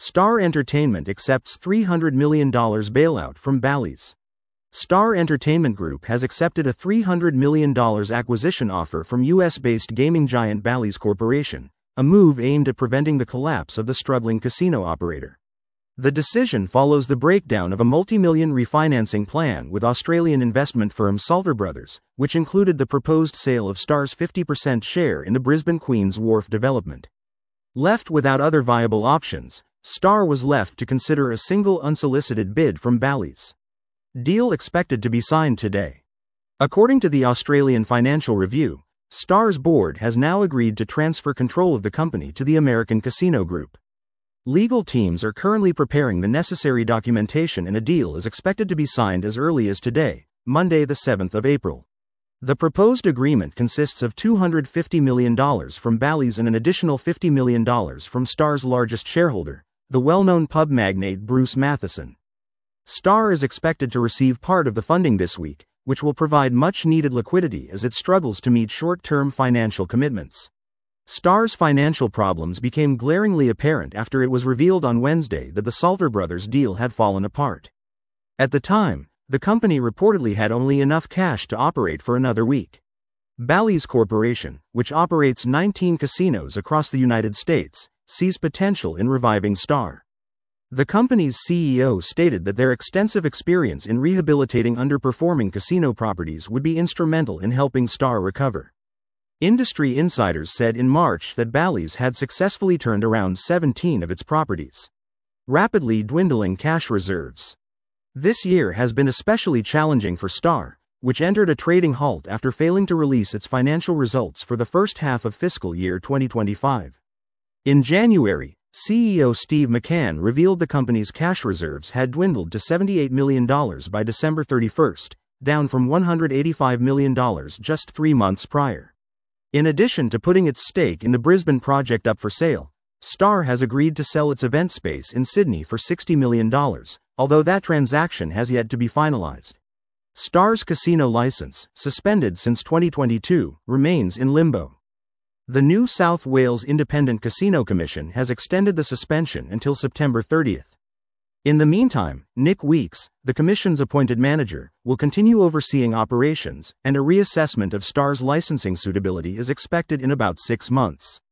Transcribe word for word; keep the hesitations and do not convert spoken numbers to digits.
Star Entertainment accepts three hundred million dollars bailout from Bally's. Star Entertainment Group has accepted a three hundred million dollars acquisition offer from U S-based gaming giant Bally's Corporation, a move aimed at preventing the collapse of the struggling casino operator. The decision follows the breakdown of a multi-million refinancing plan with Australian investment firm Salter Brothers, which included the proposed sale of Star's fifty percent share in the Brisbane Queen's Wharf development. Left without other viable options, Star was left to consider a single unsolicited bid from Bally's. Deal expected to be signed today. According to the Australian Financial Review, Star's board has now agreed to transfer control of the company to the American Casino Group. Legal teams are currently preparing the necessary documentation, and a deal is expected to be signed as early as today, Monday the seventh of April. The proposed agreement consists of two hundred fifty million dollars from Bally's and an additional fifty million dollars from Star's largest shareholder, the well-known pub magnate Bruce Matheson. Star is expected to receive part of the funding this week, which will provide much-needed liquidity as it struggles to meet short-term financial commitments. Star's financial problems became glaringly apparent after it was revealed on Wednesday that the Salter Brothers deal had fallen apart. At the time, the company reportedly had only enough cash to operate for another week. Bally's Corporation, which operates nineteen casinos across the United States, sees potential in reviving Star. The company's C E O stated that their extensive experience in rehabilitating underperforming casino properties would be instrumental in helping Star recover. Industry insiders said in March that Bally's had successfully turned around seventeen of its properties, rapidly dwindling cash reserves. This year has been especially challenging for Star, which entered a trading halt after failing to release its financial results for the first half of fiscal year twenty twenty-five. In January, C E O Steve McCann revealed the company's cash reserves had dwindled to seventy-eight million dollars by December thirty-first, down from one hundred eighty-five million dollars just three months prior. In addition to putting its stake in the Brisbane project up for sale, Star has agreed to sell its event space in Sydney for sixty million dollars, although that transaction has yet to be finalized. Star's casino license, suspended since twenty twenty-two, remains in limbo. The New South Wales Independent Casino Commission has extended the suspension until September thirtieth. In the meantime, Nick Weeks, the Commission's appointed manager, will continue overseeing operations, and a reassessment of Star's licensing suitability is expected in about six months.